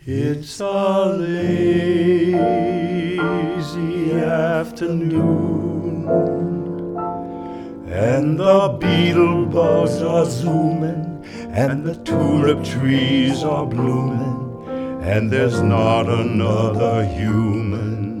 It's a lazy afternoon, and the beetle bugs are zooming, and the tulip trees are blooming, and there's not another human